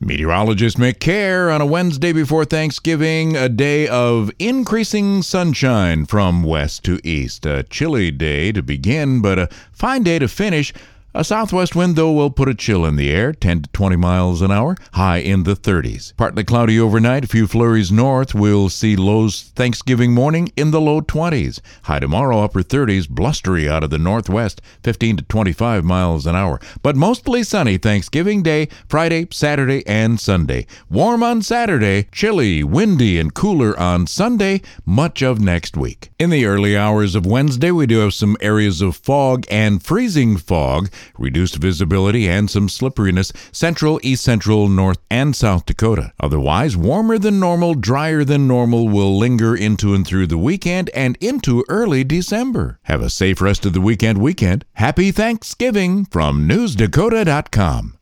Meteorologist Mick Kerr on a Wednesday before Thanksgiving, a day of increasing sunshine from west to east. A chilly day to begin, but a fine day to finish. A southwest wind, though, will put a chill in the air, 10 to 20 miles an hour, high in the 30s. Partly cloudy overnight, a few flurries north. We'll see lows Thanksgiving morning in the low 20s. High tomorrow, upper 30s, blustery out of the northwest, 15 to 25 miles an hour. But mostly sunny Thanksgiving Day, Friday, Saturday, and Sunday. Warm on Saturday, chilly, windy, and cooler on Sunday, much of next week. In the early hours of Wednesday, we do have some areas of fog and freezing fog, reduced visibility, and some slipperiness central, east central, north, and South Dakota. Otherwise, warmer than normal, drier than normal will linger into and through the weekend and into early December. Have a safe rest of the weekend. Happy Thanksgiving from NewsDakota.com.